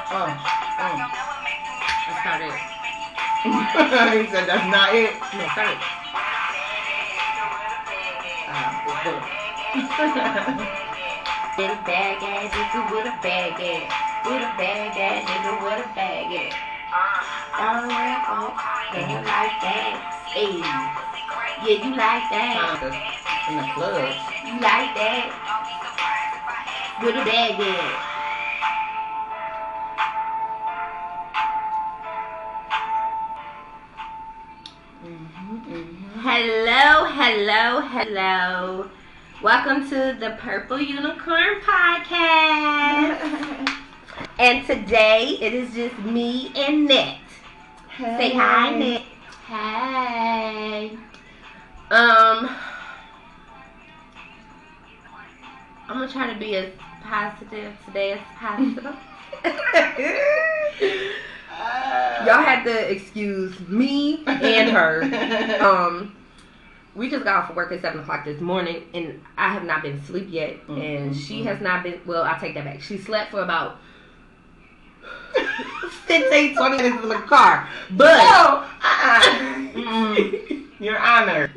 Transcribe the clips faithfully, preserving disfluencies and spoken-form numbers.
Oh, oh. That's not it. He said that's not it. No, start it. Ah, it's good. With a bag ass nigga, with a bag ass. With a bag ass nigga, with a bag ass. Don't worry, oh, yeah, you like that. Hey, yeah, you like that. In the club. You like that. With a bag ass. Mm-hmm, mm-hmm. Hello, hello, hello. Welcome to the Purple Unicorn Podcast. And today it is just me and Net. Hey. Say hi, Net. Hey. Um, I'm gonna try to be as positive today as possible. Y'all had to excuse me and her. Um, we just got off of work at seven o'clock this morning, and I have not been asleep yet. Mm-hmm. And she has not been. Well, I'll take that back. She slept for about fifteen, twenty minutes in the car. But no, uh-uh. mm, you're honored.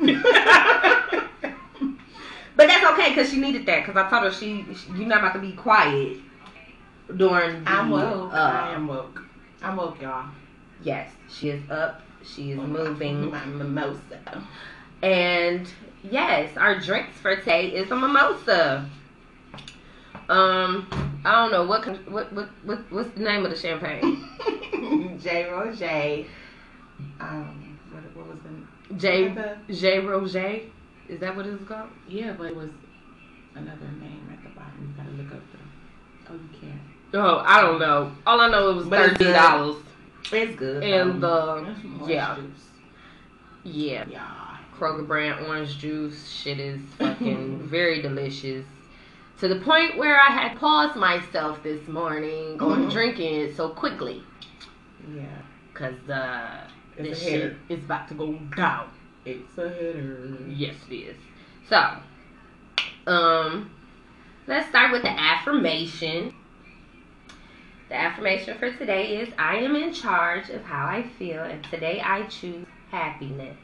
But that's okay because she needed that. Because I told her she, she you're not about to be quiet during. The, I'm woke. Uh, I am woke. I'm woke, y'all. Yes, she is up. She is moving. My mimosa. And yes, our drinks for today is a mimosa. Um, I don't know what what what, what what's the name of the champagne? J Roger. Um, what what was the J J Roger? Is that what it's called? Yeah, but it was another name at the bottom. You gotta look up the. Oh, you can't. Oh, I don't know. All I know it was thirty dollars. It's good. And the yeah, juice. yeah, yeah, Kroger brand orange juice. Shit is fucking very delicious. To the point where I had paused myself this morning on drinking it so quickly. Yeah, cause uh, it's this a hitter. shit is about to go down. It's a hitter. Yes, it is. So, um, let's start with the affirmation. The affirmation for today is, I am in charge of how I feel, and today I choose happiness.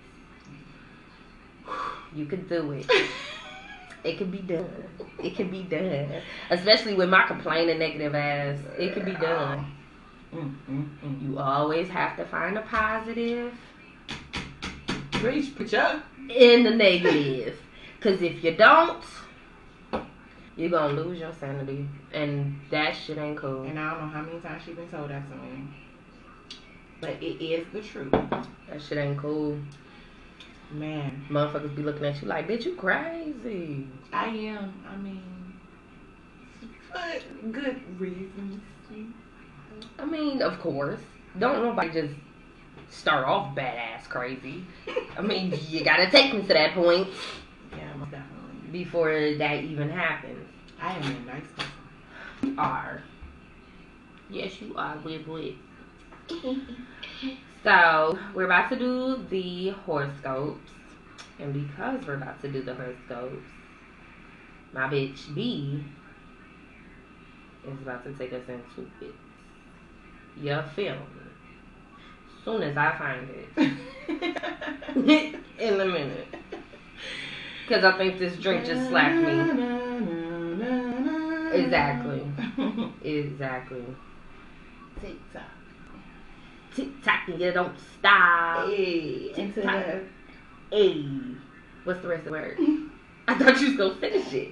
You can do it. It can be done. It can be done. Especially with my complaining negative ass. It can be done. Mm, mm, mm. You always have to find a positive. Preach, preacher. In the negative. Because if you don't, you're going to lose your sanity. And that shit ain't cool. And I don't know how many times she been told that to me. But it is the truth. That shit ain't cool. Man. Motherfuckers be looking at you like, bitch, you crazy. I am. I mean, for good reasons. I mean, of course. Don't nobody just start off badass crazy. I mean, you gotta take them to that point. Yeah, most definitely. Before that even happens. I am a nice person. You are. Yes, you are. Wib wib. So, we're about to do the horoscopes. And because we're about to do the horoscopes, my bitch B is about to take us into it. You feel me? As soon as I find it. In a minute. Because I think this drink just slapped me. Exactly. Exactly. TikTok. TikTok and you don't stop. Hey, into the... Hey. What's the rest of the word? I thought you was going to finish it.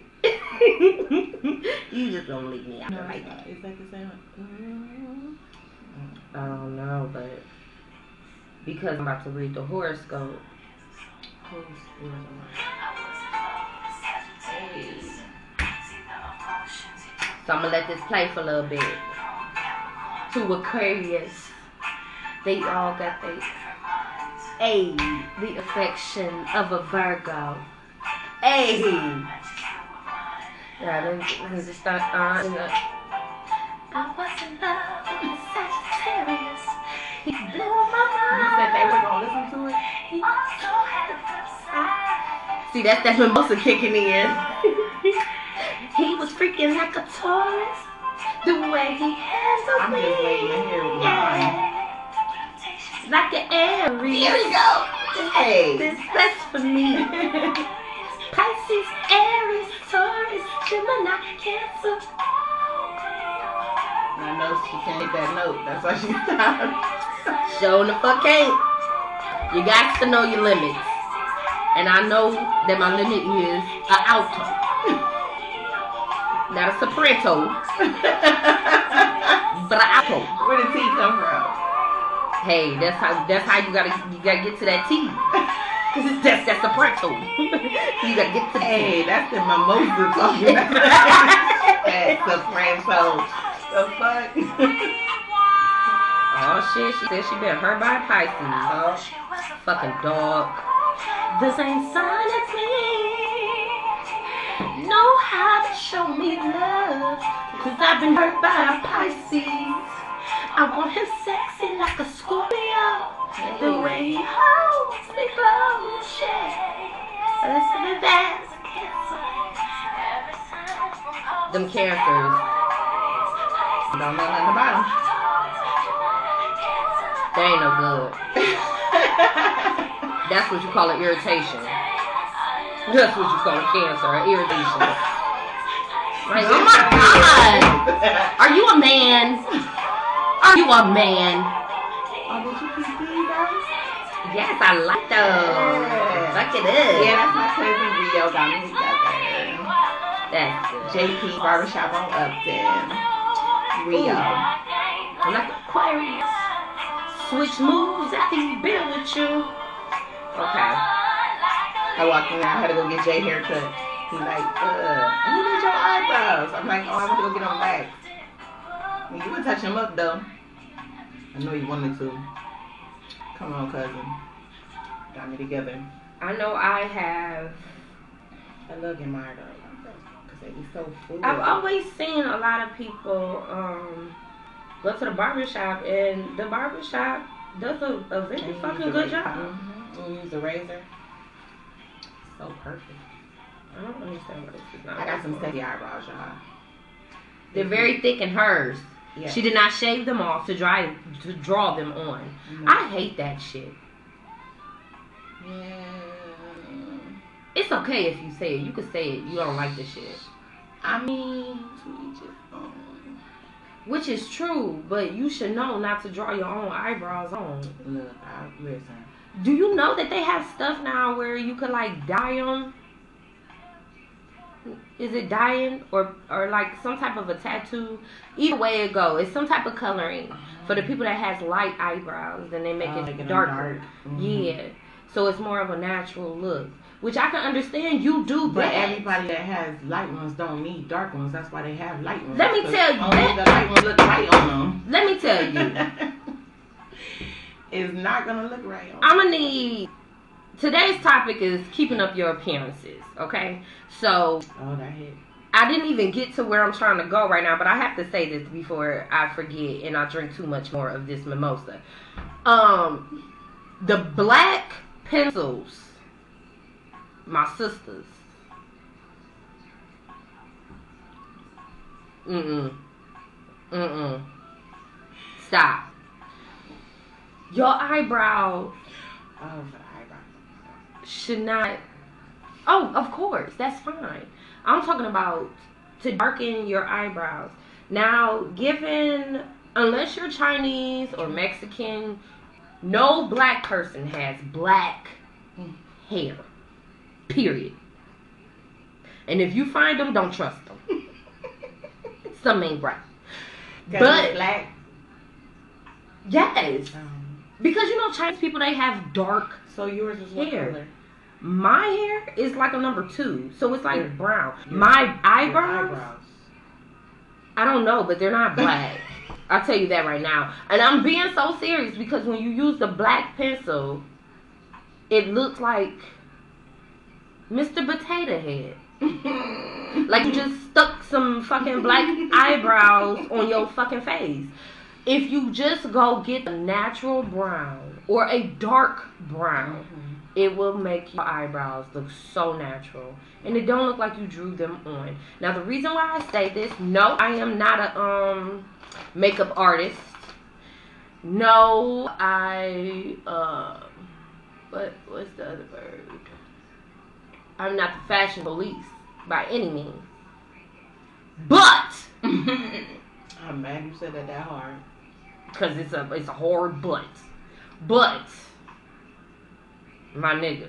You just going to leave me out no, there like it's that. It's like the same one. I don't know, but because I'm about to read the horoscope. Hey. So I'm going to let this play for a little bit. To Aquarius, they all got they A, the affection of a Virgo. A. Yeah, let me, let me just start on. Uh, I was in love with a Sagittarius. He blew my mind. You said they were going to listen to it? He also had a flip side. See, that's that mimosa kicking in. He was freaking like a Taurus. The way he handled I'm me. just Aries. Here we go. Hey. This best for me. Pisces, Aries, Taurus, Gemini, Cancer. I know she can't hit that note. That's why she stopped. Showing the fuck ain't. You got to know your limits. And I know that my limit is an alto. Not a soprano. But an alto. Where did T come from? Hey, that's how that's how you gotta you gotta get to that T. That's that soprano. You gotta get to the Hey, T. that's the mimosa talking about. That soprano. The fuck? Oh shit, she said she been hurt by a Pisces. Oh. Fucking dog. The same sign as me. Know how to show me love. Cause I've been hurt by a Pisces. I want him sexy like a Scorpio. Hey. The way he holds me close, yeah. Listen to that. Them cancers. Don't know nothing about them. They ain't no good. That's what you call an irritation. That's what you call a cancer, an irritation. Like, oh my God! Are you a man? Are you a man? Oh, did you keep these out? Yes, I like those. Yeah. Fuck it up. Yeah, that's my cousin Rio got me together. That's good. J P Barbershop on Upton. Rio. I'm like Aquarius. Switch moves after you been with you. Okay. I walked in there, I had to go get Jay haircut. He like, uh, who did your eyebrows? I'm like, oh, I want to go get them back. You can touch them up though. I know you wanted to. Come on, cousin. Got me together. I know I have. I love getting mine though. Because they be so full. I've always seen a lot of people um, go to the barbershop, and the barbershop does a, a very fucking good job. Mm-hmm. You use the razor. So perfect. I don't understand what this is not. I got some steady eyebrows, y'all. They're very thick in hers. Yeah. She did not shave them off to dry to draw them on. Mm-hmm. I hate that shit. Yeah. It's okay if you say it. You could say it. You don't like the shit. I mean, to each his own. Which is true, but you should know not to draw your own eyebrows on. Look, I listen. Do you know that they have stuff now where you could like dye them? Is it dyeing or or like some type of a tattoo? Either way it go, it's some type of coloring for the people that has light eyebrows. Then they make Oh, it make it darker. dark. Mm-hmm. Yeah, so it's more of a natural look, which I can understand. You do, But that. everybody that has light ones don't need dark ones. That's why they have light ones. Let me 'Cause tell you only that- the light ones look right on them. Let me tell you, It's not gonna look right on. I'm gonna need. Today's topic is keeping up your appearances. Okay, so. Oh, that hit. I didn't even get to where I'm trying to go right now, but I have to say this before I forget and I drink too much more of this mimosa. Um, the black pencils, my sisters. Mm-mm. Mm-mm. Stop. Your eyebrow Oh, for the eyebrow. should not. Oh, of course, that's fine. I'm talking about to darken your eyebrows. Now, given, unless you're Chinese or Mexican, no black person has black hair. Period. And if you find them, don't trust them. Something ain't right. But black. Yes. Um, Because you know Chinese people, they have dark so yours is what hair. color? My hair is like a number two, so it's like Your- brown. your- My Your eyebrows, eyebrows. I don't know, but they're not black. I'll tell you that right now. And I'm being so serious because when you use the black pencil, it looks like Mister Potato Head. Like you just stuck some fucking black eyebrows on your fucking face. If you just go get a natural brown or a dark brown, Mm-hmm. it will make your eyebrows look so natural. And it don't look like you drew them on. Now the reason why I say this, no, I am not a um makeup artist. No, I uh But what's the other word? I'm not the fashion police by any means. But I'm mad you said that that hard. Cause it's a it's a hard but. But my nigga.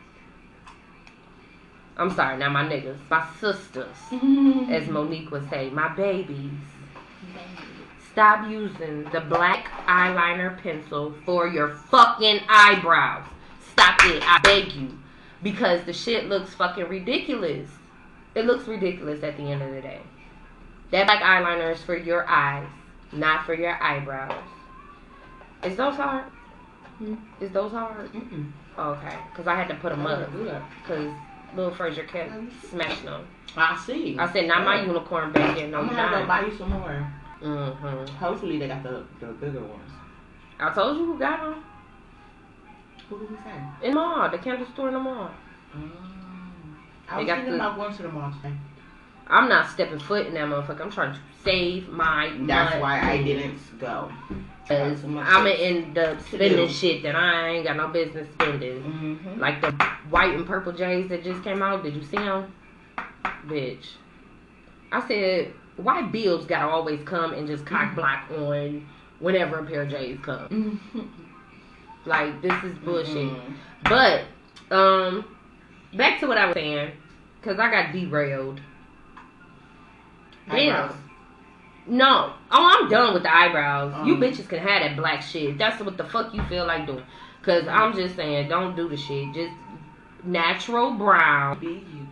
I'm sorry, not my niggas. My sisters. As Monique would say, my babies. Stop using the black eyeliner pencil for your fucking eyebrows. Stop it, I beg you. Because the shit looks fucking ridiculous. It looks ridiculous at the end of the day. That black eyeliner is for your eyes, not for your eyebrows. Is those hard? Hmm? Is those hard? Mm-mm. Oh, okay. Because I had to put them up. Good. Because Lil Frazier kept smashing them. I see. I said, not my unicorn back in no I'm gonna have to time. go buy you some more. Mm-hmm. Hopefully they got the, the bigger ones. I told you who got them. Who did we say? In the mall. The candle store in the mall. Um, I They was got thinking the- about going to the mall today. I'm not stepping foot in that motherfucker. I'm trying to save my That's money. why I didn't go. Because so much I'm going shit to end up to spending do. shit that I ain't got no business spending. Mm-hmm. Like the white and purple J's that just came out. Did you see them? Bitch. I said, why bills gotta always come and just cock block on whenever a pair of J's come? Like, this is bullshit. Mm-hmm. But, um, back to what I was saying. Because I got derailed. Damn. Eyebrows. No. Oh, I'm done with the eyebrows. Um. You bitches can have that black shit. That's what the fuck you feel like doing. Because I'm just saying, don't do the shit. Just natural brown. Be you.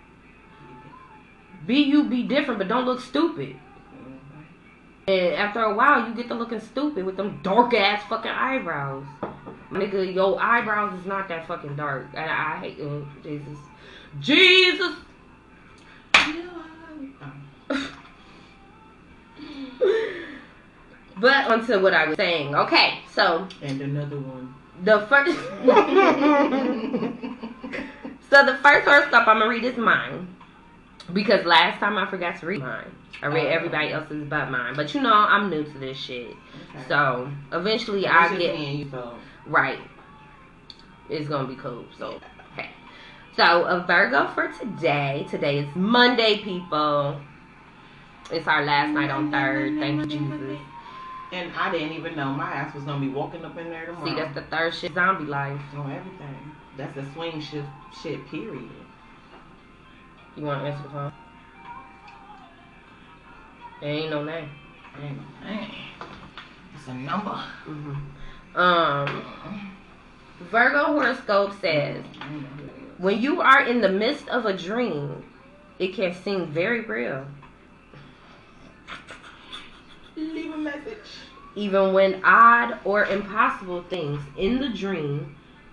Be you, be different, but don't look stupid. Mm-hmm. And after a while, you get to looking stupid with them dark ass fucking eyebrows. Nigga, your eyebrows is not that fucking dark. I, I hate oh, Jesus. Jesus! But onto what I was saying. Okay, so And another one. the first So the first horoscope I'm gonna read is mine. Because last time I forgot to read mine. I read Oh. everybody else's but mine. But you know, I'm new to this shit. Okay. So eventually It's I just get me and you, so. right. It's gonna be cool. So okay. So a Virgo for today. Today is Monday, people. It's our last night on third. Thank you, Jesus. And I didn't even know my ass was gonna be walking up in there tomorrow. See, that's the third shit zombie life. on everything. That's the swing shift shit. Period. You wanna answer the phone? There ain't no name. Ain't no name. It's a number. Mm-hmm. Um, Virgo horoscope says, when you are in the midst of a dream, it can seem very real. Leave a message. Even when odd or impossible things in the dream,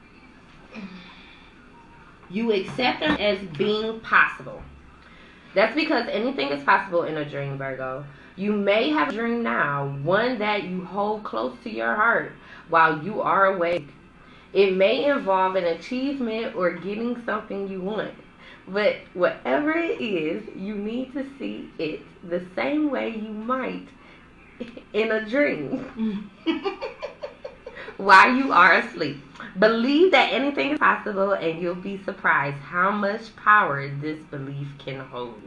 you accept them as being possible. That's because anything is possible in a dream, Virgo. You may have a dream now, one that you hold close to your heart while you are awake. It may involve an achievement or getting something you want. But whatever it is, you need to see it the same way you might in a dream while you are asleep. Believe that anything is possible, and you'll be surprised how much power this belief can hold.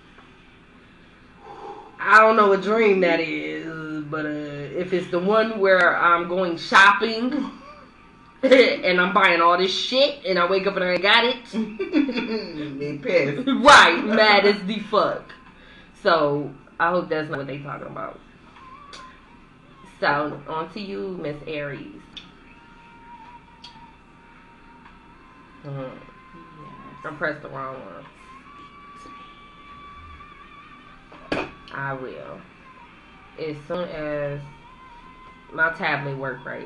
I don't know what dream that is, but uh, if it's the one where I'm going shopping and I'm buying all this shit and I wake up and I got it, Be pissed. right, mad as the fuck. So I hope that's not what they talking about. So on to you, Miss Aries. Mm. I pressed the wrong one. I will. As soon as my tablet work right.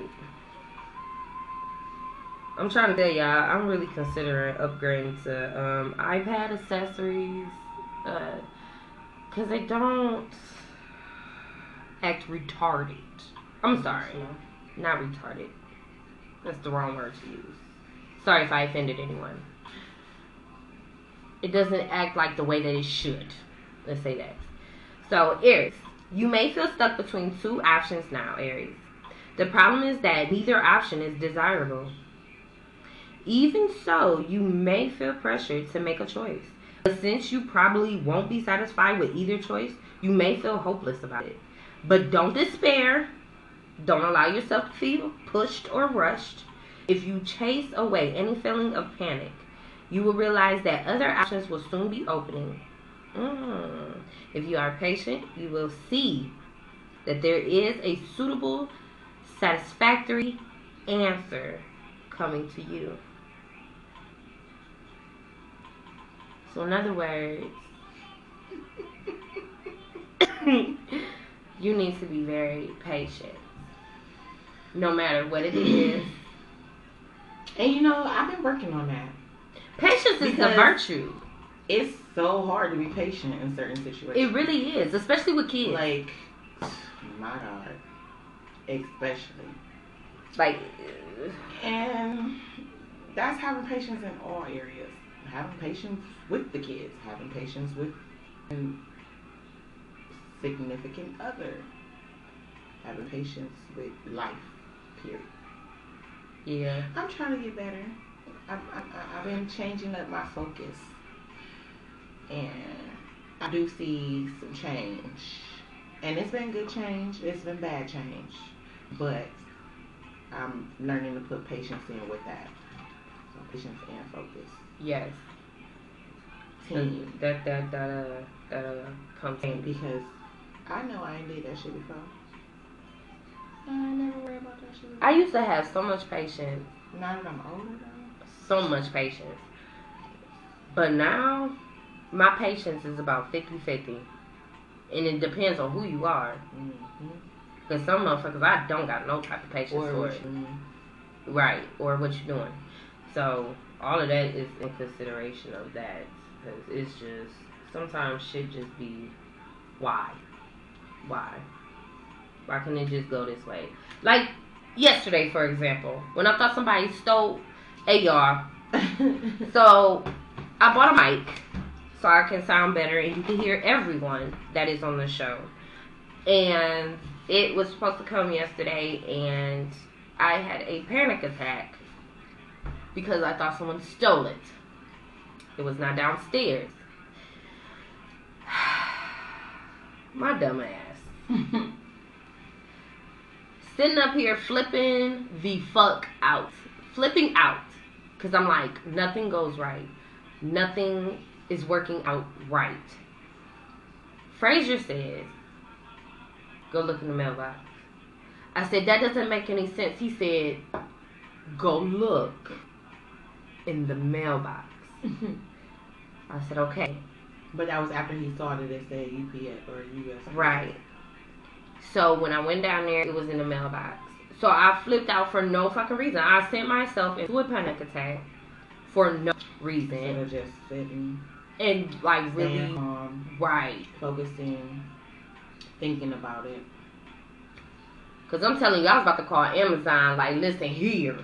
I'm trying to tell y'all, I'm really considering upgrading to um, iPad accessories. Uh, Cause they don't act retarded. I'm sorry. Not retarded. That's the wrong word to use. Sorry if I offended anyone. It doesn't act like the way that it should. Let's say that. So, Aries, you may feel stuck between two options now, Aries. The problem is that neither option is desirable. Even so, you may feel pressured to make a choice. But since you probably won't be satisfied with either choice, you may feel hopeless about it. But don't despair. Don't allow yourself to feel pushed or rushed. If you chase away any feeling of panic, you will realize that other options will soon be opening. Mm. If you are patient, you will see that there is a suitable, satisfactory answer coming to you. So in other words, you need to be very patient. No matter what it is. And you know, I've been working on that. Patience is a virtue. It's so hard to be patient in certain situations. It really is, especially with kids. Like, my God. Especially. Like, and that's having patience in all areas. Having patience with the kids. Having patience with a significant other. Having patience with life. Period. Yeah. I'm trying to get better. I've, I've, I've been changing up my focus. And I do see some change. And it's been good change. It's been bad change. But I'm learning to put patience in with that. So patience and focus. Yes. Team. That, that, that, uh, that, uh, comes in. Because I know I ain't did that shit before. I never worry about that shit before. I used to have so much patience. Now that I'm older though. So much patience. But now, my patience is about fifty-fifty. And it depends on who you are. Because mm-hmm. some motherfuckers, I don't got no type of patience or for it. Right. Or what you're doing. So, all of that is in consideration of that. Because it's just, sometimes shit just be, why? Why? Why can't it just go this way? Like, yesterday, for example, when I thought somebody stole A R. So, I bought a mic so I can sound better and you can hear everyone that is on the show. And it was supposed to come yesterday and I had a panic attack because I thought someone stole it. It was not downstairs. My dumb ass. Sitting up here flipping the fuck out. Flipping out. Because I'm like, nothing goes right. Nothing is working out right. Frazier says, go look in the mailbox. I said, that doesn't make any sense. He said, go look in the mailbox. I said, okay. But that was after he saw that it said U P S or U S. Right. So when I went down there, it was in the mailbox. So I flipped out for no fucking reason. I sent myself into a panic attack for no reason. Instead of just sitting. And like really, calm, right. Focusing, thinking about it. Because I'm telling you, I was about to call Amazon, like, listen here.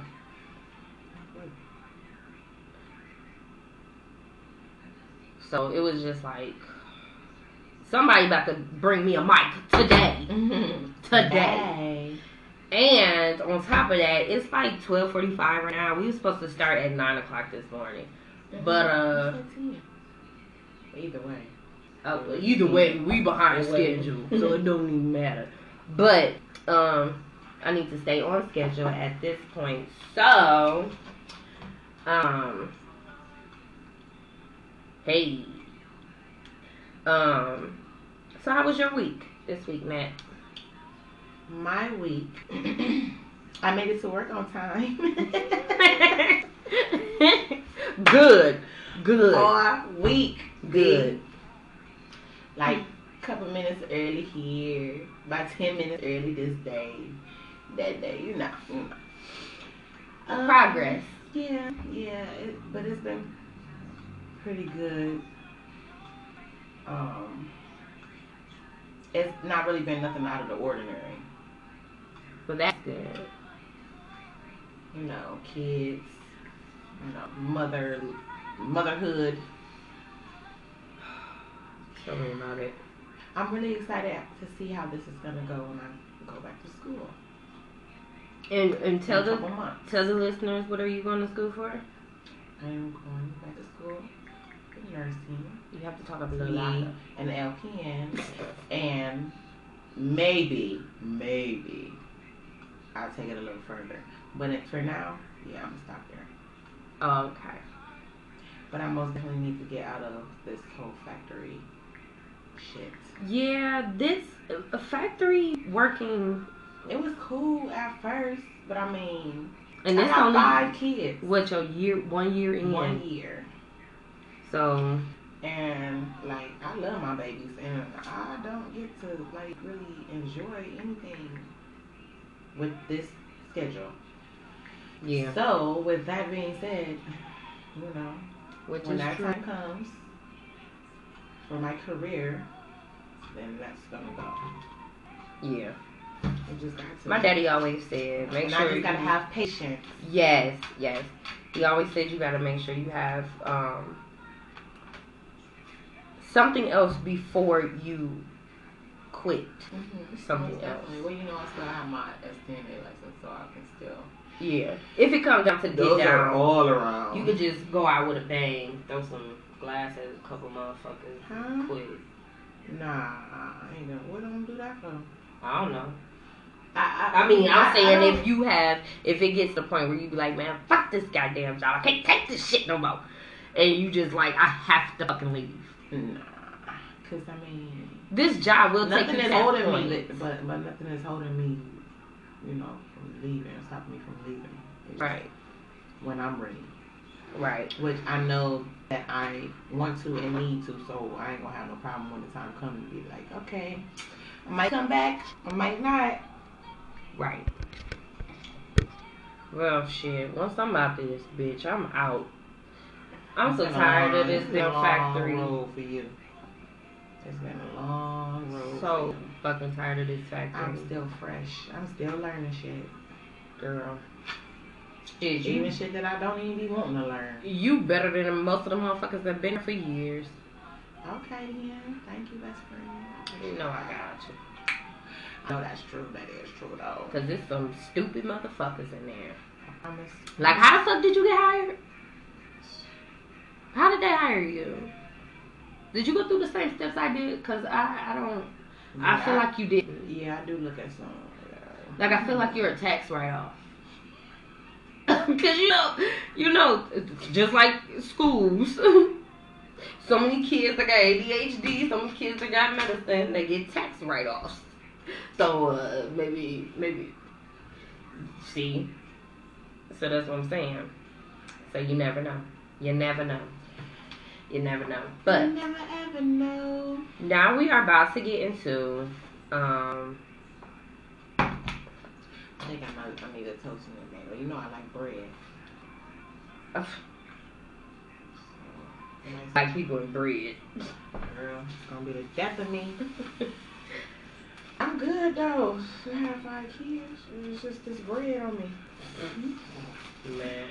So it was just like, somebody about to bring me a mic today. Mm-hmm. Today. Bye. And on top of that, it's like twelve forty-five right now. We were supposed to start at nine o'clock this morning. Mm-hmm. But, uh... either way. Uh, either way, we behind schedule. So it don't even matter. But, um... I need to stay on schedule at this point. So... Um... Hey. Um, so how was your week this week, Matt? My week, I made it to work on time. Good, good. All week, good. Like a couple minutes early here, about ten minutes early this day, that day, you know. You know. Um, Progress. Yeah, yeah, it, but it's been pretty good. Um, it's not really been nothing out of the ordinary. Well, that's good. You know, kids, you know, mother, motherhood. Tell me about it. I'm really excited to see how this is gonna go when I go back to school. And and tell in a the couple months. tell the listeners, what are you going to school for? I am going back to school for nursing. You have to talk a little Be louder. an L P N, and maybe, maybe I'll take it a little further. But it, for now, yeah, I'm gonna stop there. Oh, okay. But I most definitely need to get out of this whole factory shit. Yeah, this a factory working, It was cool at first, but I mean, and I this got only five kids. what your year, one year in. One year. So And like, I love my babies, and I don't get to like really enjoy anything with this schedule. yeah, So with that being said, you know, which when is that true. time comes for my career, then that's gonna go. Yeah, You just got to. my daddy always said, make and sure I just you gotta have patience. Yes, yes. He always said you gotta make sure you have um something else before you quit. Mm-hmm. Something Most else. definitely. Well, you know, I still have my S T N A license, so I can still. Yeah. If it comes down to get Those down, are all around. you could just go out with a bang, throw some glass at a couple motherfuckers, Huh? quit. Nah, I ain't gonna. What am I gonna do that for? I don't know. I, I, I mean, I'm I- saying I don't- if you have, if it gets to the point where you be like, man, fuck this goddamn job, I can't take this shit no more, and you just like, I have to fucking leave. Nah, cause I mean, This job will take nothing you is to that holding point. me, li- but but nothing is holding me, you know, from leaving, or stopping me from leaving. It's just Right, when I'm ready, right. which I know that I want to and need to, so I ain't gonna have no problem when the time comes to be like, okay, I might come back, I might not. Right. Well, shit. Once I'm out this bitch, I'm out. I'm It's so been a tired long- of this it's been a damn long factory. road for you. It's been a long road. So for you. fucking tired of this factory, I'm still fresh. I'm still learning shit. girl. Shit, you Even shit that I don't even be wanting to learn. you better than most of the motherfuckers that been here for years. Okay, then. Thank you, best friend. You know I got you. I know that's true. That is true, though. Cause there's some stupid motherfuckers in there. I promise. Like, how the fuck did you get hired? How did they hire you? Did you go through the same steps I did? Cause I, I don't. I Yeah, feel like you didn't. Yeah, I do look at some. Uh, Like, I feel like you're a tax write-off. Because, you know, you know, just like schools, so many kids that got A D H D, so many kids that got medicine, they get tax write-offs. So, uh, maybe, maybe, see? So that's what I'm saying. So you never know. You never know. You never know. But you never ever know. now we are about to get into, um... I think I might. I need a toast in the mail. You know I like bread. uh, So, like people in bread. girl, it's gonna be the death of me. I'm good though. I have five kids. It's just this bread on me. Man.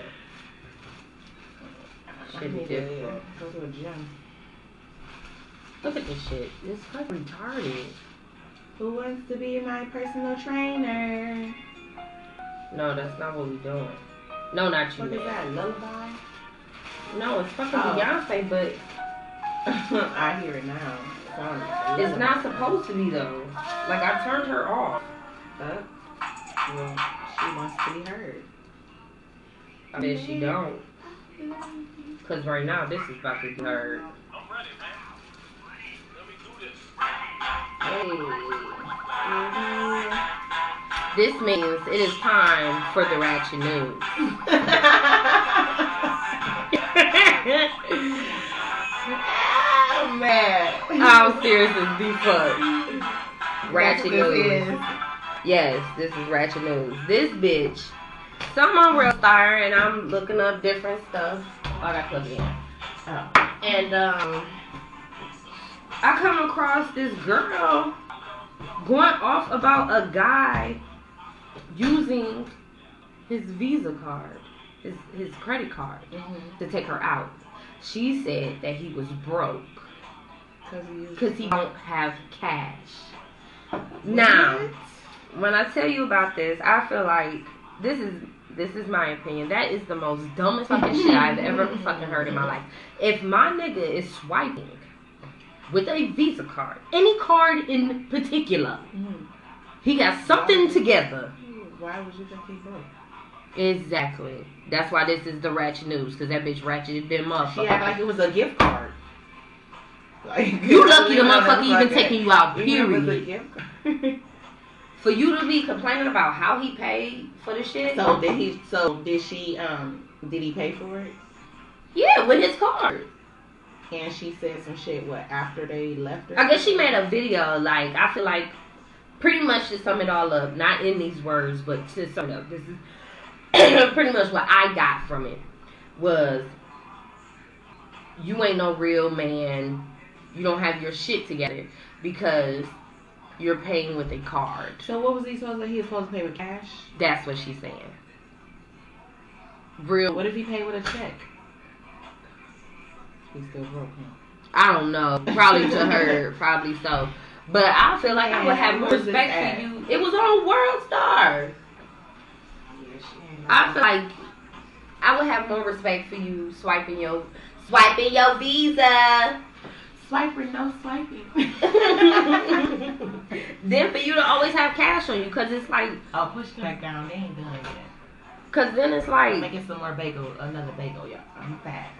I Shit need is to different. go to a gym. Look at this shit. It's fucking retarded. Who wants to be my personal trainer? No, that's not what we doing. No, not you. What is man. that? Lullaby? No, it's fucking Oh. Beyonce, but I hear it now. It sounds like a it's not lullaby. supposed to be though. Like I turned her off. But, well, she wants to be heard. I bet she don't. Cause right now this is about to be heard. I'm ready, man. Let me do this. Hey. This means it is time for the ratchet news. Oh, man. I'm serious as the fuck. Ratchet That's what this news. is. Yes, this is ratchet news. This bitch. So I'm on Real Star and I'm looking up different stuff. Oh, I got plugged in. Oh. And um, I come across this girl going off about a guy using his Visa card, his his credit card, Mm-hmm. to take her out. She said that he was broke Because he, used because he don't have cash. Now, when I tell you about this, I feel like this is this is my opinion. That is the most dumbest fucking shit I've ever fucking heard in my life. If my nigga is swiping with a Visa card, any card in particular, Mm. he got something together. Why would you think he broke? Exactly. That's why this is the ratchet news, because that bitch ratcheted them up. She acted like it was a gift card. Like, You lucky the know, motherfucker even like taking you out, even if it was a period. gift card. For you to be complaining about how he paid for the shit. So did he? So did she? Um, did he pay for it? Yeah, with his card. And she said some shit. What after they left her? I guess she made a video. Like, I feel like pretty much to sum it all up, not in these words, but to sum it up, this is pretty much what I got from it was, you ain't no real man. You don't have your shit together because you're paying with a card. So what was he supposed to? He was supposed to pay with cash. That's what she's saying. Real. What if he paid with a check? He's still broke. Huh? I don't know. Probably to her. Probably so. But I feel like I would have more Where's this respect at? for you. It was on World Star. Yeah, she ain't I feel like I would have more respect for you swiping your swiping your Visa. Swiping, no swiping. Then for you to always have cash on you, because it's like, I'll push it back down. They ain't done it yet. because then it's I'm like, making some more bagel, another bagel, y'all. I'm fat.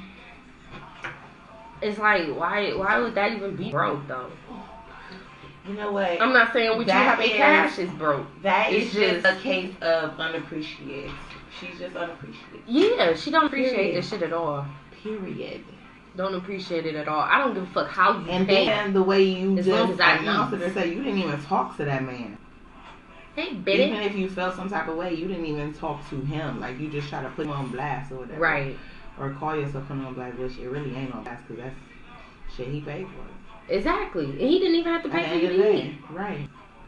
it's like, why why would that even be broke though? You know what? I'm not saying what you That having is- cash is broke. that is it's just just- a case of unappreciated. She's just unappreciated. Yeah, she don't appreciate Period. this shit at all. Period. Don't appreciate it at all. I don't give a fuck how you And pay. then the way you As long just as I announced eat. it and say you didn't even talk to that man. Hey, Even bitty. if you felt some type of way, you didn't even talk to him. Like you just try to put him on blast or whatever. Right. Or call yourself putting on blast, which it really ain't on blast because that's shit he paid for. Exactly. And he didn't even have to At pay the for end you of the to day, eat. right?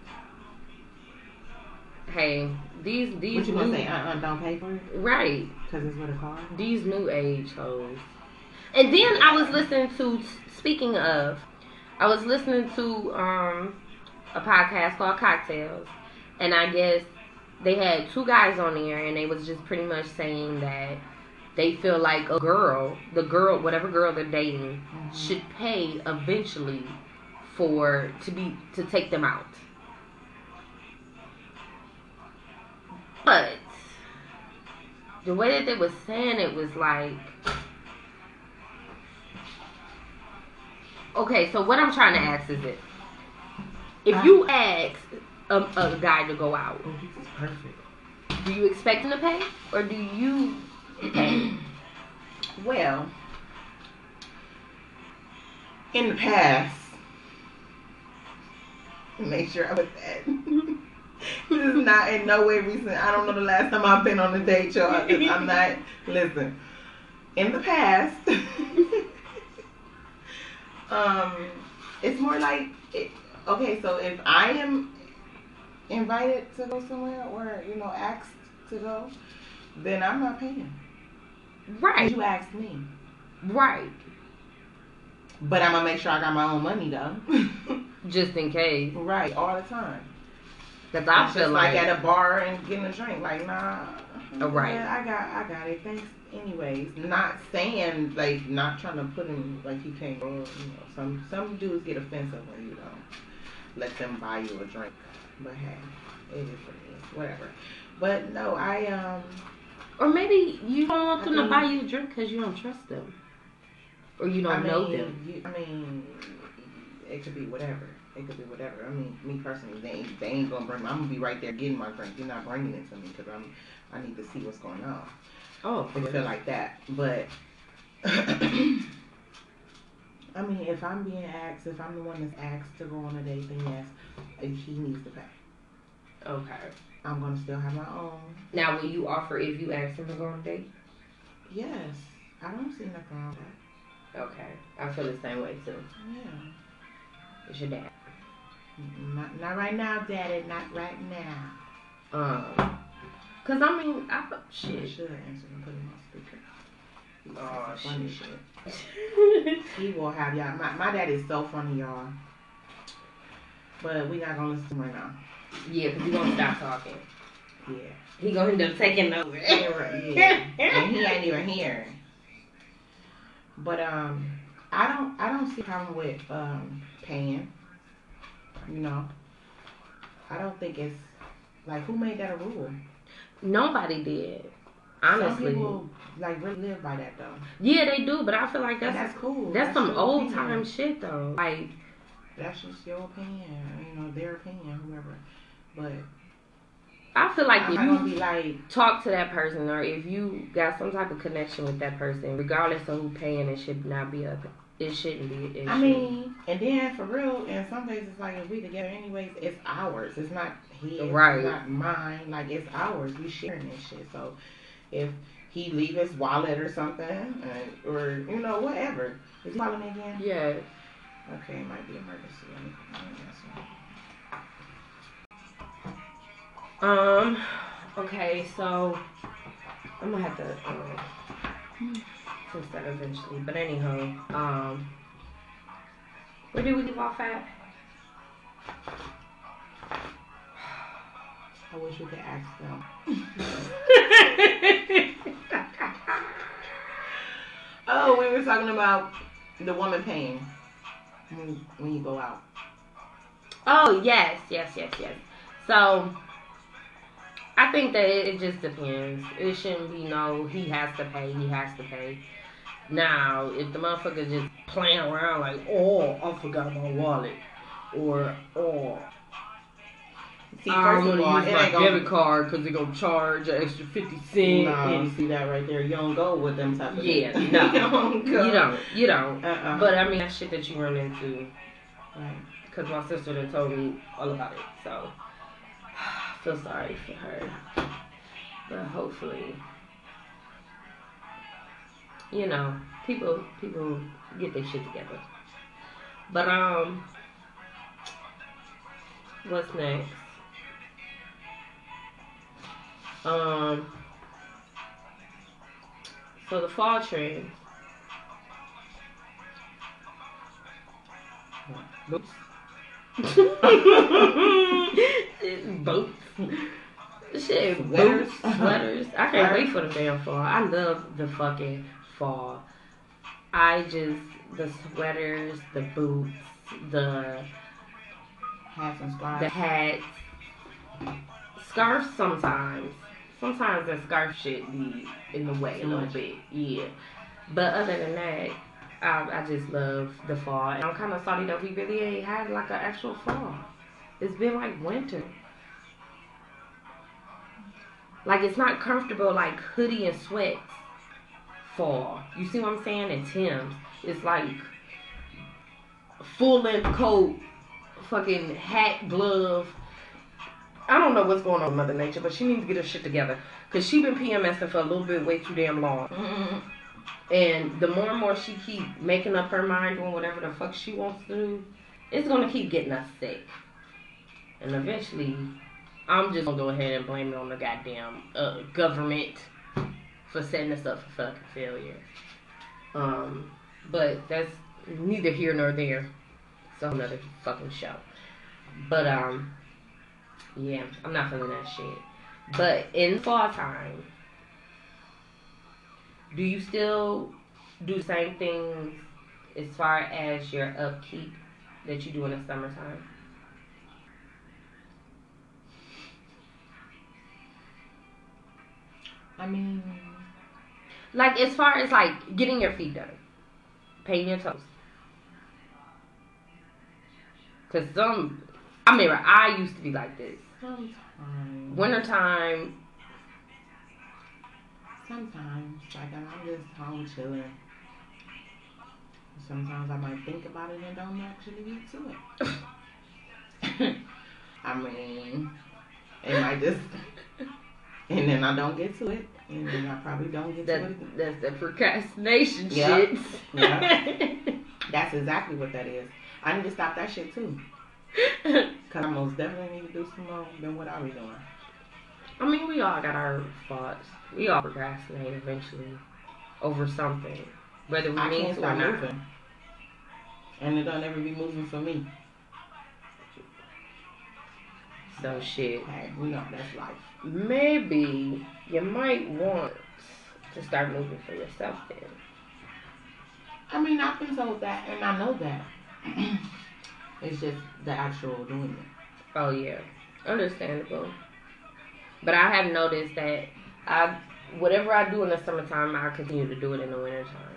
Hey, these these What you gonna new, say? Uh, uh don't pay for it right. because it's with a card. These new age hoes. And then I was listening to, speaking of, I was listening to um a podcast called Cocktails, and I guess they had two guys on there, and they was just pretty much saying that they feel like a girl, the girl, whatever girl they're dating, Mm-hmm. should pay eventually for to be to take them out. But the way that they was saying it was like, okay, so what I'm trying to ask is this: if you ask a, a guy to go out, Oh, this is perfect. do you expect him to pay, or do you pay? Well, in the past, make sure I was that. This is not in no way recent. I don't know the last time I've been on a date, y'all. I'm not. Listen, in the past, um, it's more like, it, okay, so if I am invited to go somewhere or you know asked to go, then I'm not paying. Right, You asked me. right. But I'm gonna make sure I got my own money though. Just in case, Right, all the time. because I It's feel just like, like at a bar and getting a drink. Like, nah. Oh, right. yeah, I got I got it. Thanks anyways. Not saying like not trying to put him like he can't go, you know, some some dudes get offensive when you don't let them buy you a drink. But hey, it is what it is. Whatever. But no, I um or maybe you don't want I them to mean- buy you a drink because you don't trust them, or you don't I mean, know them. You, I mean, it could be whatever. It could be whatever. I mean, me personally, they ain't, they ain't gonna bring. I'm gonna be right there getting my drink. You're not bringing it to me because I'm. I need to see what's going on. Oh, I feel like that, but I mean, if I'm being asked, if I'm the one that's asked to go on a date, then yes, he needs to pay. okay. I'm gonna still have my own. Now, will you offer if you ask him to go on a date? Yes, I don't see nothing wrong with that. Okay, I feel the same way too. Yeah. It's your dad. Not, not right now, Daddy. Not right now. Um, cause I mean, I I shit. should answer and put him on speaker. He said Oh, some funny shit. shit. He will have y'all. My, my dad is so funny, y'all. But we not gonna listen to him right now. Yeah, cause you won't stop talking. Yeah. He gonna end up taking over. Yeah, right, yeah. And he ain't even here. But um, I don't I don't see a problem with um paying. You know, I don't think it's like who made that a rule. Nobody did. Some Honestly. people like really live by that though. Yeah, they do, but I feel like And that's that's cool. that's, some your old opinion. time shit though. Like That's just your opinion, you know, their opinion, whoever. But I feel like I'm if not you gonna be like, talk to that person or if you got some type of connection with that person, regardless of who paying, it should not be a it shouldn't be an issue. I mean, and then for real, in some cases, like if we together anyways, it's ours. It's not his, Right. It's not mine. Like it's ours. We sharing this shit. So if he leave his wallet or something, uh, or you know whatever, is he calling me again? Yeah. Okay, it might be emergency. Let me, let me answer. Um. Okay, so I'm gonna have to um, fix that eventually. But anyhow, um, where did we leave off at? I wish we could ask them. Oh, we were talking about the woman paying when, when you go out. Oh yes, yes, yes, yes. So I think that it, it just depends. It shouldn't be no he has to pay, he has to pay. Now, if the motherfucker just playing around like, oh, I forgot my wallet, or oh, See, I first don't of all, want it to use ain't my gonna debit card because they're gonna charge an extra fifty cents. No, And see that right there. You don't go with them type of yeah, things. no, you don't go. you don't, you don't. Uh-uh. But I mean, that shit that you run into, Right. because my sister done told me all about it, so I feel sorry for her. But hopefully, you know, people people get their shit together. But um, what's next? Um, so the fall trend. Boots. Boots. Shit, Sweaters. boots, sweaters. I can't wait for the damn fall. I love the fucking fall. I just, the sweaters, the boots, the Hats and scarves. the hats, scarves sometimes. Sometimes the scarf shit be in the way a little bit, yeah. But other than that, I, I just love the fall. And I'm kind of sorry that we really ain't had like an actual fall. It's been like winter. Like it's not comfortable like hoodie and sweats fall. You see what I'm saying? And Tim's. It's like full length coat, fucking hat, glove. I don't know what's going on with Mother Nature, but she needs to get her shit together. Because she been PMSing for a little bit way too damn long. Mm-hmm. And the more and more she keep making up her mind on whatever the fuck she wants to do, it's going to keep getting us sick. And eventually, I'm just going to go ahead and blame it on the goddamn uh, government for setting us up for fucking failure. Um, but that's neither here nor there. It's a whole nother fucking show. But, um... yeah, I'm not feeling that shit. But in fall time, do you still do the same things as far as your upkeep that you do in the summertime? I mean, like as far as like getting your feet done, painting your toes. Cause some, I remember I used to be like this. sometimes. Wintertime, Sometimes. Like, I'm just home chilling. Sometimes I might think about it and don't actually get to it. I mean, it might just... and then I don't get to it. And then I probably don't get that, to it. that's the procrastination Yep. shit. Yep. That's exactly what that is. I need to stop that shit too. Because I most definitely need to do some more than what I was doing. I mean, we all got our thoughts. We all procrastinate eventually over something, whether we I mean can't to or stop not. moving. And it don't ever be moving for me. So shit. Hey, we know that's life. Maybe you might want to start moving for yourself then. I mean, I've been told that, and I know that. It's just the actual doing it. Oh yeah, understandable. But I have noticed that I, whatever I do in the summertime, I continue to do it in the wintertime.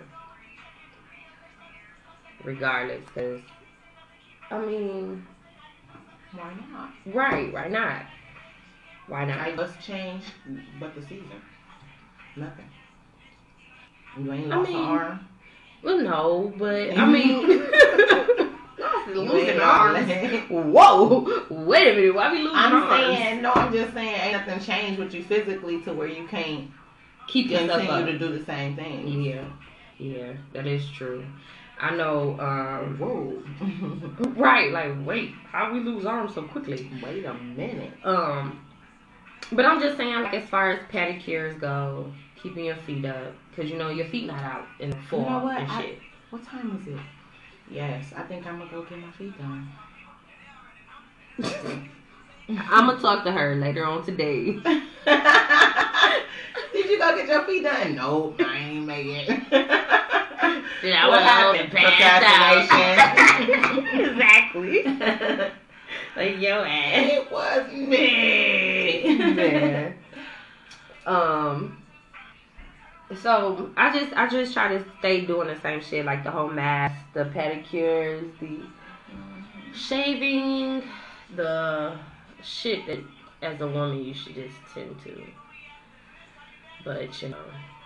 Regardless, because, I mean... Why not? Right, why not? Why not? I just changed but the season. Nothing. You ain't I lost mean, an arm. Well, no, but, I mean... Losing arms. Whoa! Wait a minute, why we losing I'm arms? saying, no, I'm just saying ain't nothing changed with you physically to where you can't Keep yourself continue up. to do the same thing. Yeah, yeah, that is true. I know, um... Whoa. Right, like, wait, how we lose arms so quickly? Wait a minute. Um, but I'm just saying, like, as far as pedicures go, keeping your feet up, because, you know, your feet not out in the fall You know what? and I- shit. What time is it? Yes, I think I'm gonna go get my feet done. I'm going to talk to her later on today. Did you go get your feet done? Nope, I ain't make it. Yeah, I What was happened? Procrastination. Exactly. Like, yo ass. It was me. Man. Um. So I just I just try to stay doing the same shit, like the whole mask, the pedicures, the shaving, the shit that as a woman you should just tend to. But you know,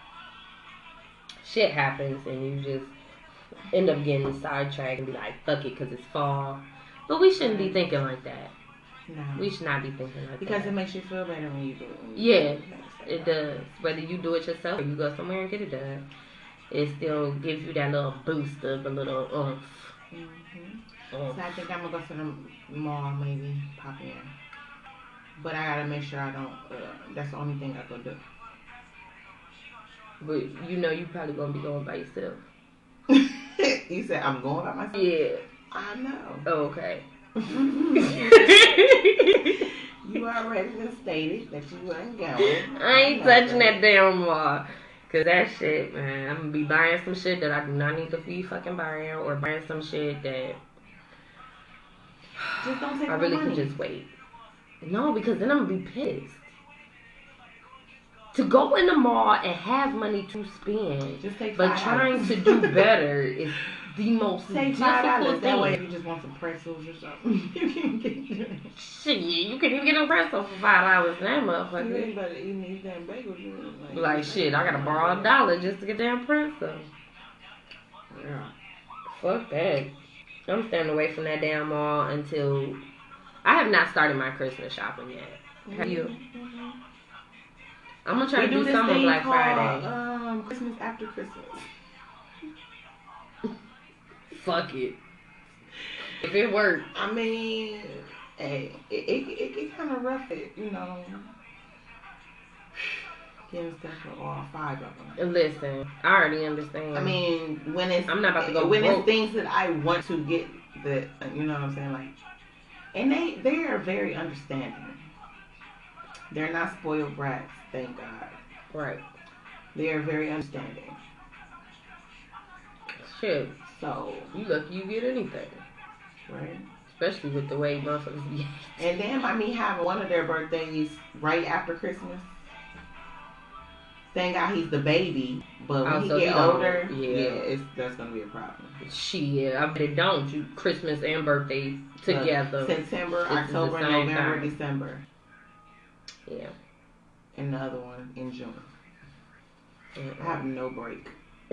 shit happens and you just end up getting sidetracked and be like, fuck it, because it's fall. But we shouldn't be thinking like that. No. We should not be thinking like Because that. it makes you feel better when you do it. When you Yeah, do it. it does. Whether you do it yourself or you go somewhere and get it done, it still gives you that little boost of a little oomph. Mm-hmm. oomph. So I think I'm gonna go to the mall, maybe pop in. But I gotta make sure I don't. Uh, that's the only thing I can do. But you know you probably gonna be going by yourself. You said I'm going by myself. Yeah. I know. Oh, okay. You already done stated that you weren't going. I ain't touching that damn mall. Cause that shit, man, I'm gonna be buying some shit that I do not need to be fucking buying, or buying some shit that Just don't take I my really money. can just wait. No, because then I'm gonna be pissed. To go in the mall and have money to spend, Just take but five trying dollars. to do better is the most Take five dollars. difficult That way, if thing. you just want some pretzels or something, you can get. Shit, you can even get a pretzel for five dollars in that You motherfucker. ain't better eating these damn bagels. You know, Like shit, I gotta borrow a dollar just to get damn pretzel. Yeah. Fuck that. I'm staying away from that damn mall until I have not started my Christmas shopping yet. Have you? Mm-hmm. I'm gonna try We to do do this some on thing Black called Friday. um, Christmas after Christmas. Fuck it. If it works. I mean, hey, it it, it get kind of rough, it, you know. Getting stuff for all five of them. Listen, I already understand. I mean, when it's I'm not about to go when broke. it's things that I want to get, that you know what I'm saying, like, and they they are very understanding. They're not spoiled brats, thank God. Right. They are very understanding. Shit. So, You lucky you get anything. right. Especially with the way motherfuckers be. And then by me having one of their birthdays right after Christmas, thank God he's the baby. But when Oh, he so get he don't- older, yeah. yeah, it's that's gonna be a problem. Shit, I bet it don't. You Christmas and birthday together. September, This is the October, same November, time. December, Yeah. and the other one in June. I Mm-mm. have no break.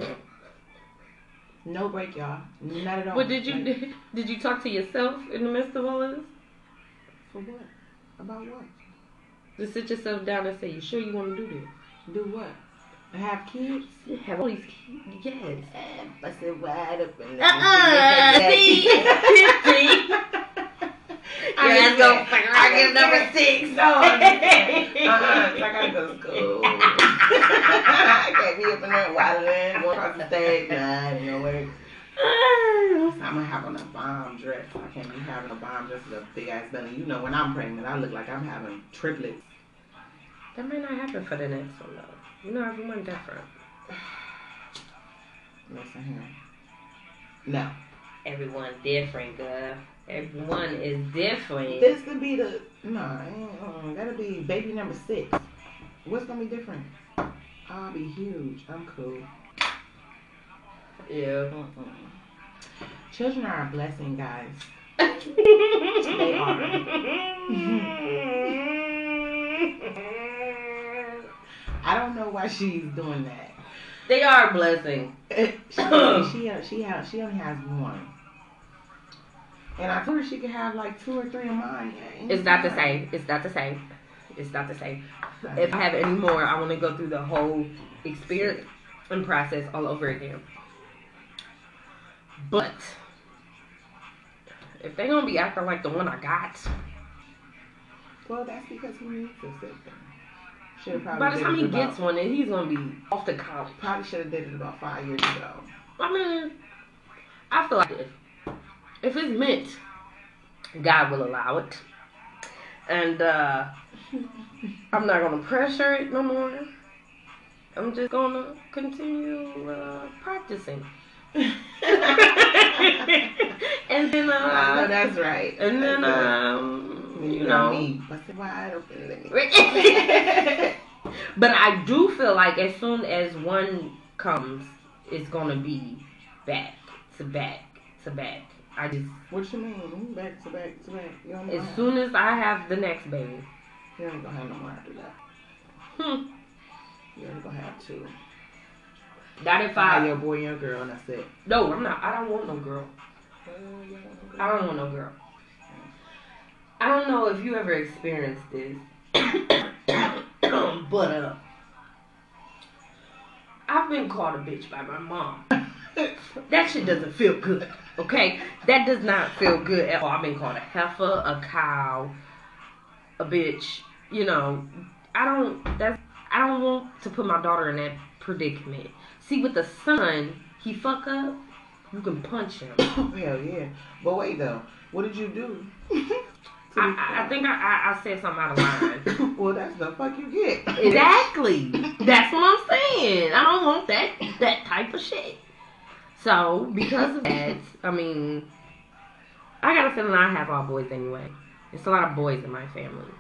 No break, y'all. Not at all. What did you Like, did you talk to yourself in the midst of all of this? For what? About what? Just sit yourself down and say, "You sure you want to do this?" Do what? Have kids? You have all these kids. Yes. And bust it wide open. Uh-uh. See? See? I Yeah, just go go. fucking I right get there. number six. No, I'm just kidding. uh-uh, 'cause I gotta go to school. I can't be up in there waddling, going across the stage. Nah, it ain't gonna work. I'm gonna have on a bomb dress. I can't be having a bomb dress with a big ass belly. You know, when I'm pregnant, I look like I'm having triplets. That may not happen for the next one though. You know, everyone different. Listen here. No. Everyone different, girl. Everyone is different. This could be the no. Uh, that'll be baby number six. What's gonna be different? I'll be huge. I'm cool. Yeah. Mm-mm. Children are a blessing, guys. They are. I don't know why she's doing that. They are a blessing. she she she has she only has one, and I told her she could have like two or three of mine. It's not the same. It's not the same. It's not the same. If I have any more, I want to go through the whole experience and process all over again. But if they gonna be acting like the one I got, well, that's because he needs a system. Should've probably by the did time it he about- gets one, then he's gonna be off to college. Probably should have did it about five years ago. I mean, I feel like if, if it's meant, God will allow it. And uh, I'm not going to pressure it no more. I'm just going to continue uh, practicing. And then, uh, I know that's right. and then, That's um, good. you you know. know me, busted wide open. Let me. But I do feel like as soon as one comes, it's gonna be back to back to back. I just What you mean? Back to back to back. You don't as have. soon as I have the next baby. You ain't gonna have no more after that. Hmm. You ain't gonna have two. Not if Five I. your boy and your girl, and that's it. No, I'm not. I don't want no girl. I don't want no girl. I don't know if you ever experienced this, but uh, I've been called a bitch by my mom. That shit doesn't feel good, okay? That does not feel good at all. I've been called a heifer, a cow, a bitch. You know, I don't. That's. I don't want to put my daughter in that predicament. See, with the son, he fuck up. You can punch him. Hell yeah. But wait though, what did you do? I, I, I think I, I, I said something out of line. Well, that's the fuck you get. Exactly. That's what I'm saying. I don't want that that type of shit. So because of that, I mean, I got a feeling I have all boys anyway. It's a lot of boys in my family.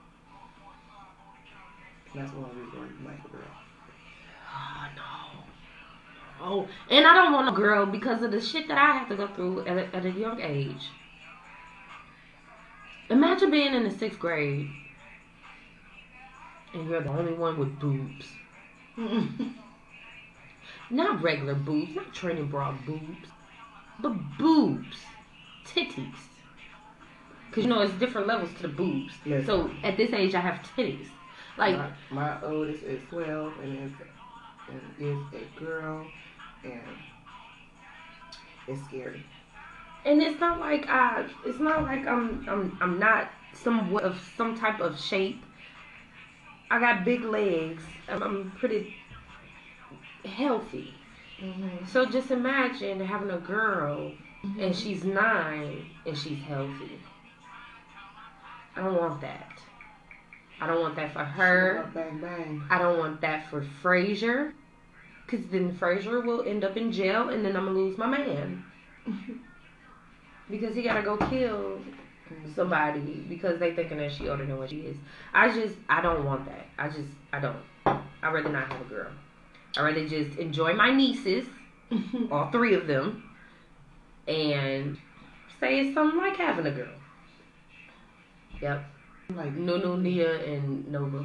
That's one reason why you like a girl. Oh no. Oh, and I don't want a girl because of the shit that I have to go through at a, at a young age. Imagine being in the sixth grade and you're the only one with boobs. Not regular boobs, not training bra boobs, but boobs, titties. Cause you know it's different levels to the boobs. Yes. So at this age I have titties. Like my, my oldest is twelve and is and is a girl, and it's scary. And it's not like I, it's not like I'm, I'm, I'm not somewhat of some type of shape. I got big legs. I'm, I'm pretty healthy. Mm-hmm. So just imagine having a girl Mm-hmm. and she's nine and she's healthy. I don't want that. I don't want that for her. Bang bang. I don't want that for Frazier. Because then Frazier will end up in jail and then I'm going to lose my man. Because he gotta go kill somebody because they thinking that she older than what she is. I just, I don't want that. I just, I don't. I'd rather not have a girl. I'd rather just enjoy my nieces, all three of them, and say it's something like having a girl. Yep. Like Nunu, Nia, and Nova.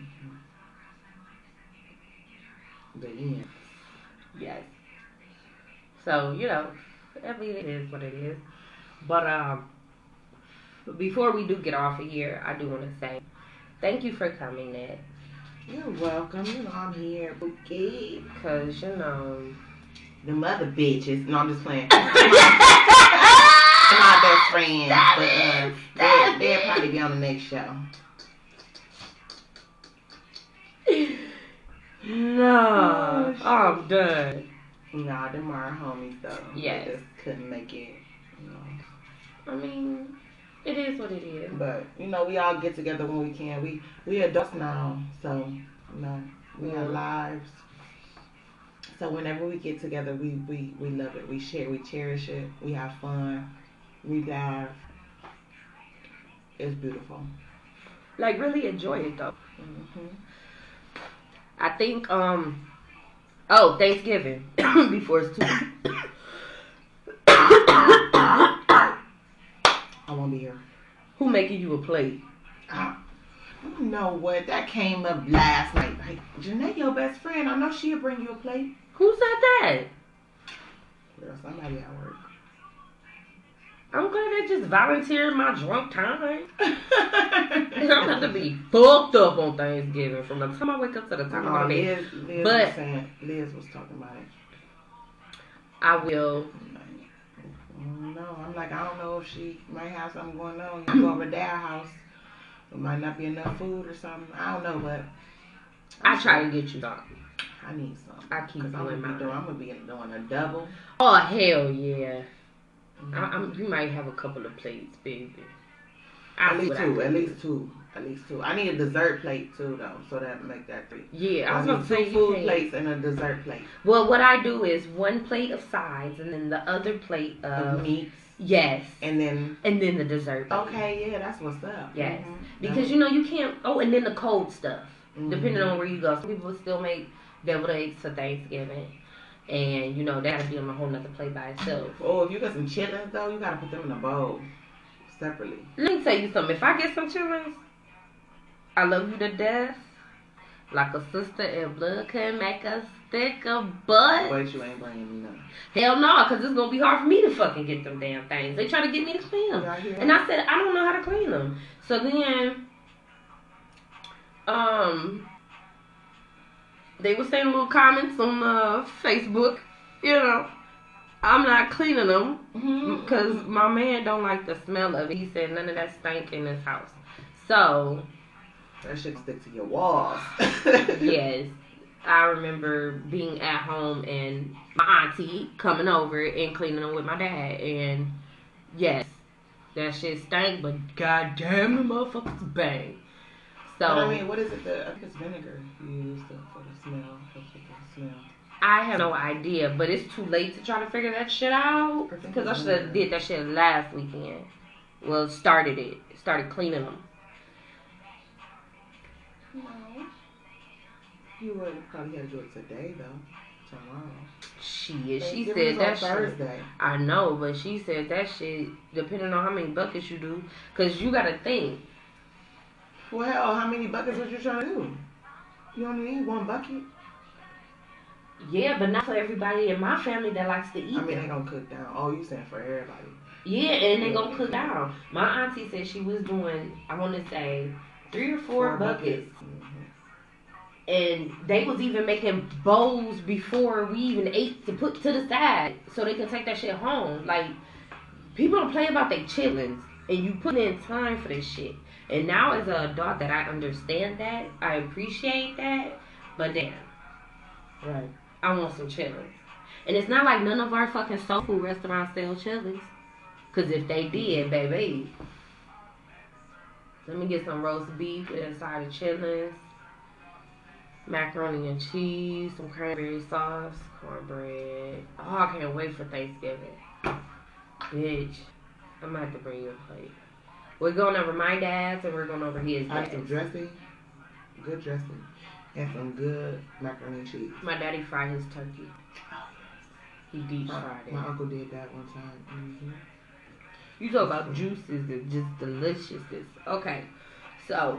the end. Yes. So, you know, I mean, it is what it is. But um, before we do get off of here, I do want to say thank you for coming, Ned. You're welcome. You know I'm here, okay? Because, you know... The mother bitches. No, I'm just playing. My best friends. Stop But it. uh, Stop they, they'll it. probably be on the next show. No. Oh, I'm done. Nah, them are our homies though. Yes. They just couldn't make it. You know. I mean, it is what it is. But you know, we all get together when we can. We we adults now, so you know, we have lives. So whenever we get together, we, we, we love it. We share, we cherish it. We have fun. We laugh. It's beautiful. Like, really enjoy it, though. Mm-hmm. I think, um, oh, Thanksgiving, before it's too. I won't be here. Who making you a plate? I, you know what? That came up last night. Like, Janae, your best friend, I know she'll bring you a plate. Who said that? Girl, somebody at work. I'm glad they just volunteered my drunk time. I'm about to be fucked up on Thanksgiving from the time I wake up to the time Oh, I go to bed. Liz, Liz, But- was saying, Liz was talking about it. I will. No, I'm like, I don't know if she might have something going on. You go over to their house. There might not be enough food or something. I don't know, but I try to get you something. I need something. I keep Cause I'm doing gonna be mine. doing. I'm gonna be doing a double. Oh, hell yeah. Mm-hmm. I, I'm, you might have a couple of plates, baby. I'll At see least what I two. can At do. least two. At least two. I need a dessert plate too, though, so that make that three. Yeah, I was I about need to say two you food can't. plates and a dessert plate Well, what I do is one plate of sides and then the other plate of of meats, yes, and then and then the dessert. plate. okay, yeah, that's what's up. Yes, Mhm. because you know you can't. Oh, and then the cold stuff. Mhm. Depending on where you go, some people still make deviled eggs for Thanksgiving, and you know that gotta be on a whole nother plate by itself. Oh, if you got some chitlins though, you gotta put them in a bowl separately. Let me tell you something. If I get some chitlins, I love you to death. Like a sister in blood can make us stick a butt. Wait, you ain't bringing me none. Hell no, because it's going to be hard for me to fucking get them damn things. They try to get me to clean them. Y'all hear And that? I said, I don't know how to clean them. So then, um, they were saying little comments on uh, Facebook. You know, I'm not cleaning them because my man don't like the smell of it. He said none of that stank in this house. So, That shit stick to your walls. yes, I remember being at home and my auntie coming over and cleaning them with my dad. And yes, that shit stank, but goddamn, the motherfuckers bang. So, But I mean, what is it? The, I think it's vinegar you use to, for the smell. For the smell. I have no idea, but it's too late to try to figure that shit out. I think Because I it's should have vinegar. did that shit last weekend. Well, started it. Started cleaning them. No. You would probably have to do it today, though. Tomorrow. Shit, she Thanksgiving said is that on shit. Thursday. I know, but she said that shit, depending on how many buckets you do, because you got to think. Well, how many buckets was you trying to do? You only need one bucket? Yeah, but not for everybody in my family that likes to eat I mean, they them. gonna cook down. Oh, you saying for everybody. Yeah, and they gonna cook down. My auntie said she was doing, I want to say, three or four, buckets. Mhm. And they was even making bowls before we even ate to put to the side so they can take that shit home. Like, people don't play about their chillings. And you put in time for this shit. And now as an adult that I understand that, I appreciate that. But damn. Right. I want some chillings. And it's not like none of our fucking soul food restaurants sell chillings. Because if they did, baby. Let me get some roast beef with a side of chillings. Macaroni and cheese, some cranberry sauce, cornbread. Oh, I can't wait for Thanksgiving. Bitch, I'm gonna have to bring you a plate. We're going over my dad's and we're going over his I have some dad's. dressing, good dressing, and some good macaroni and cheese. My daddy fried his turkey. He deep My, fried my it. uncle did that one time. Mm-hmm. You talk about juices and just deliciousness. Okay, so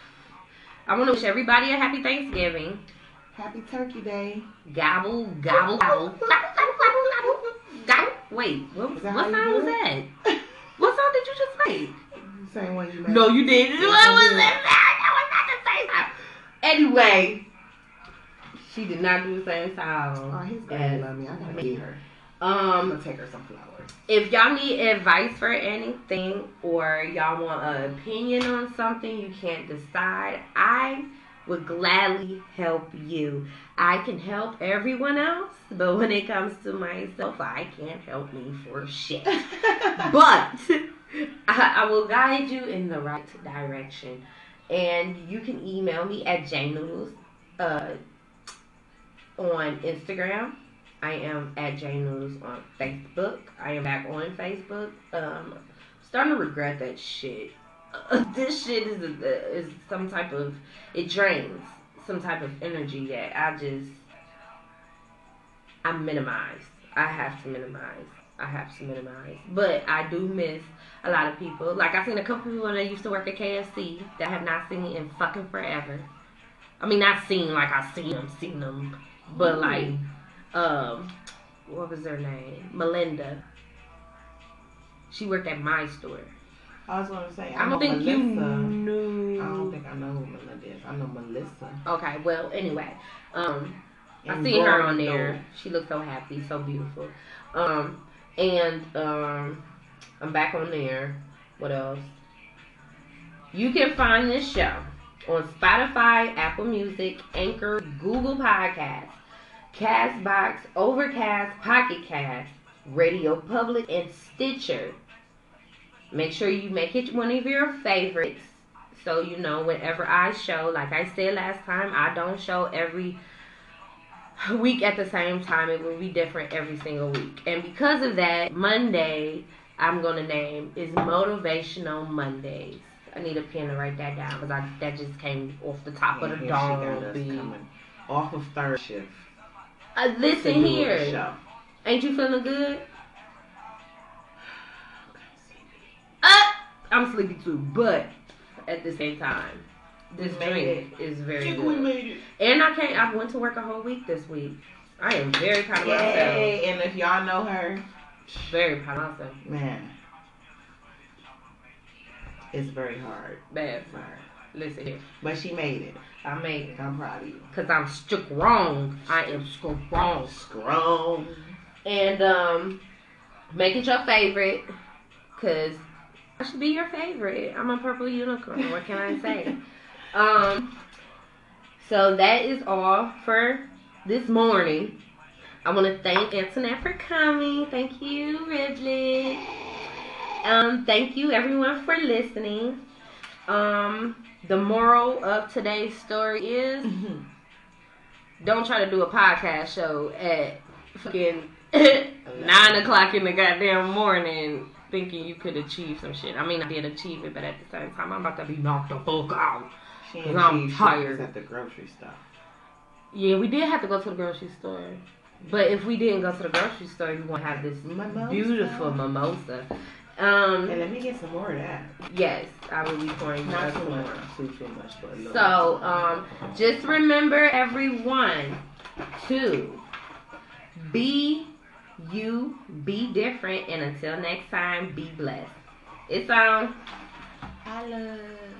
I want to wish everybody a happy Thanksgiving. Happy Turkey Day. Gobble, gobble, gobble. Gobble, gobble, gobble. Gobble. Wait, what, Is that what how you sound do was it? that? What song did you just make? Same one you made. No, you didn't. Yes, What I was did. that? That was not the same song. Anyway, she did not do the same sound. Oh, he's gonna as love me. I gotta me. meet her. I'm Um, gonna take her some flowers. if y'all need advice for anything or y'all want an opinion on something you can't decide, I would gladly help you. I can help everyone else, but when it comes to myself, I can't help me for shit. But I, I will guide you in the right direction. And you can email me at jnoodles uh, on Instagram. I am at jnoodles on Facebook. I am back on Facebook. Um, starting to regret that shit. Uh, this shit is a, is some type of, it drains some type of energy that I just, I minimize. I have to minimize. I have to minimize. But I do miss a lot of people. Like, I've seen a couple people that used to work at K F C that I have not seen in fucking forever. I mean, not seen like I've seen them, seen them. But like, um, what was her name? Melinda. She worked at my store. I was going to say, I, I don't think Melissa. you knew. I don't think I know who Melinda is. I know Melissa. Okay, well, anyway. Um, I And see her on Gordon, there. She looks so happy, so beautiful. Um, and um, I'm back on there. What else? You can find this show on Spotify, Apple Music, Anchor, Google Podcasts, Castbox, Overcast, Pocket Cast, Radio Public, and Stitcher. Make sure you make it one of your favorites so you know whenever I show. Like I said last time, I don't show every week at the same time. It will be different every single week. And because of that, Monday I'm going to name is Motivational Mondays. I need a pen to write that down because I that just came off the top Yeah, of the here she got dome. us B. coming off of third shift. Uh, listen to do here. a show. Ain't you feeling good? Uh, I'm sleepy too, but at the same time, this We drink is very Think good. we made it. And I can't. I went to work a whole week this week. I am very proud of myself. Yay! And if y'all know her, Very proud of myself. man, it's very hard Bad. for her. Listen here. But she made it. I made it. I'm proud of you. Cause I'm strong. I am strong. Strong. And um, make it your favorite. Cause I should be your favorite. I'm a purple unicorn. What can I say? um. So that is all for this morning. I want to thank Antoinette for coming. Thank you, Ridley. Um, thank you everyone for listening. Um, the moral of today's story is don't try to do a podcast show at fucking nine o'clock in the goddamn morning thinking you could achieve some shit. I mean, I did achieve it, but at the same time, I'm about to be knocked the fuck out. She Cause I'm and she, tired. She was at the grocery store. Yeah, we did have to go to the grocery store. But if we didn't go to the grocery store, we want to have this Mimosa. beautiful mimosa. Um, Hey, let me get some more of that. yes, I will be pouring you Not up too some much. more. Too, too much, but a little. So, um, just remember, everyone, to be you, be different, and until next time, be blessed. It's on. I love.